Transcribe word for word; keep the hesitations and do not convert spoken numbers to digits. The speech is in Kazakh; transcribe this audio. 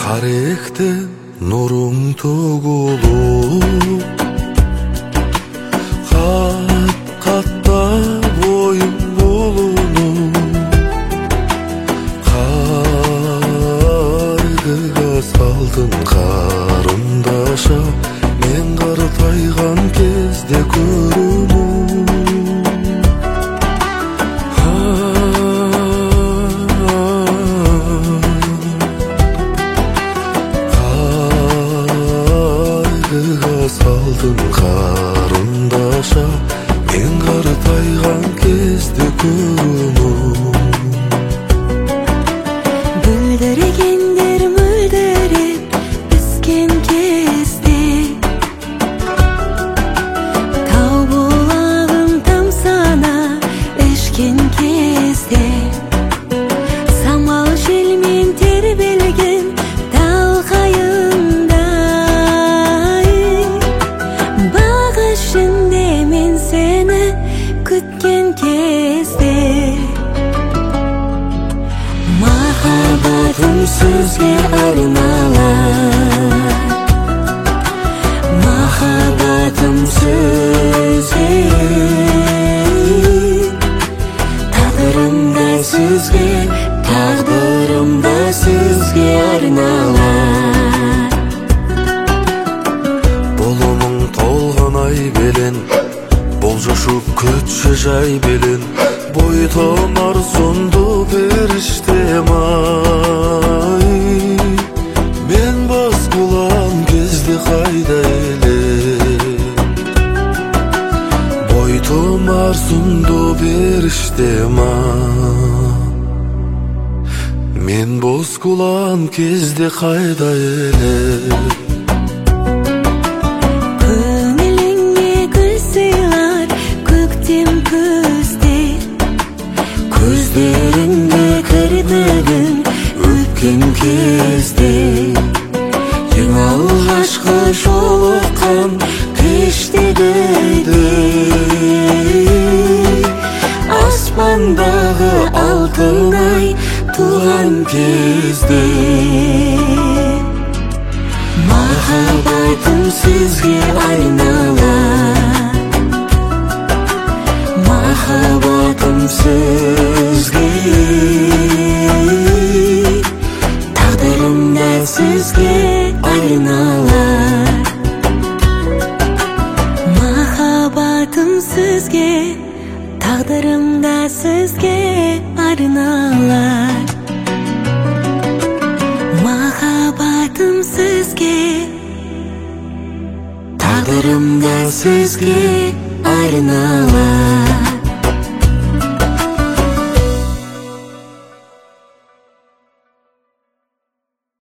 Тарихте нуруң төгүлүп, кат катта боюң болунуп, кайгыга салдың карындаша, мен картайган кезде көрүнүп. Салдың карындаша, мен картайган кезде көрүнүп. Бүлдіргендер мөлдіреп өскен кезде, тау бұлағың тамсана өшкен кезде, самал желмен тербелген тал қайыңдай, бақ ішінде мен сені күткен кезде, махаббатым сөзге арналар, махаббатым сөзге, тағдырым да сөзге, тағдырым да сөзге арналар. Болумуң толгон ай белен, болжошуп көтчү жай белен, бой тонар сонду периштем ай. Мен бас кулам кезде кайда эле, бой тонар сонду периштем ай. Мен боз кулам кезде кайда эле. Көңіліңе гүл сыйлар көктем күзде, көздеріңде кірпігің өпкен кезде, ең алғашқы жолыққан кештегідей, аспандағы алтын ай туған кезде, махаббатым сөзге айналар, махаббатым сөзге, тағдырым да сөзге айналар, махаббатым сөзге, тағдырым да сөзге арналар, махаббатым сөзге, тағдырым да сөзге арналар.